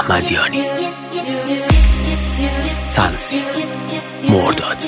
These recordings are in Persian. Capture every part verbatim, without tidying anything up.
احمدیانی. تنظیم مردادی.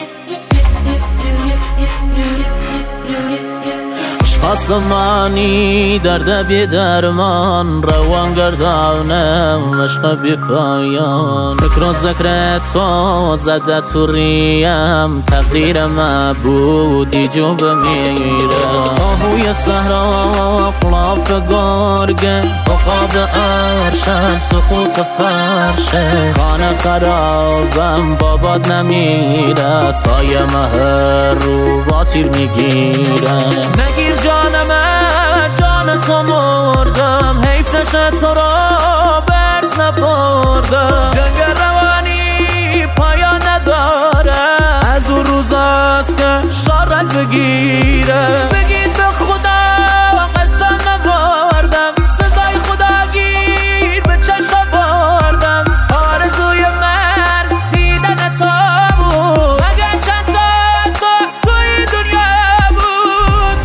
آسمانی درد بی درمان، روان گردانم عشق بی پایان. فکر و ذکر تو زده تو ریم، تقدیر مبودی جو بمیره. آهوی صحرا قلاف گرگه، عقاب ارشد سقوط فرشه. خانه خرابم بابات نمیره، سایه مهر رو با تیر میگیره. نگیر جانم جان تو مردم، حیف نشه تو را برز نبردم. جنگ روانی پایان نداره، از اون روز است که شارت بگیره. بگید به خدا قسم نبردم، سزای خدا گیر به چشم بردم. آرزوی من دیدن تو بود، مگر چند تا تو توی دنیا بود.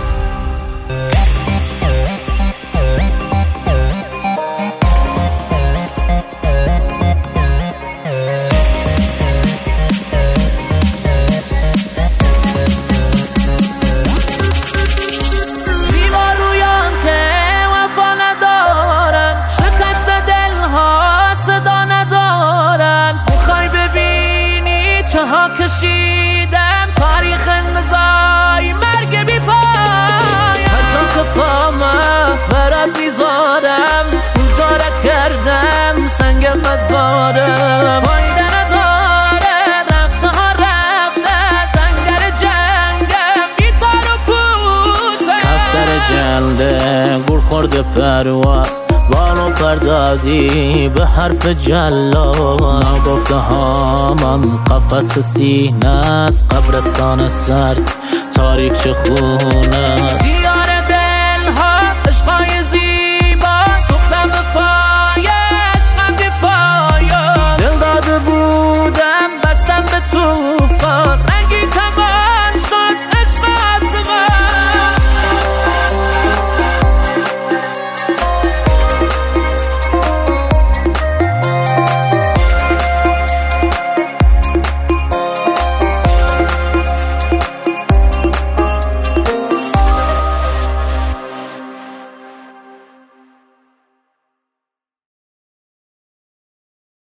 چه ها کشیدم تاریخ نزای مرگ بی پایم. حتی که پامه برات میذارم، اونجا را کردم سنگ مزارم. فایده نداره رفته ها رفته، سنگر جنگم گیتار و پوته. کفتر جلده گل خورده پرواز، بالو پردادی به حرف جلال. نگفته ها من قفس سینه است، قبرستان سرد تاریک چه خونه است.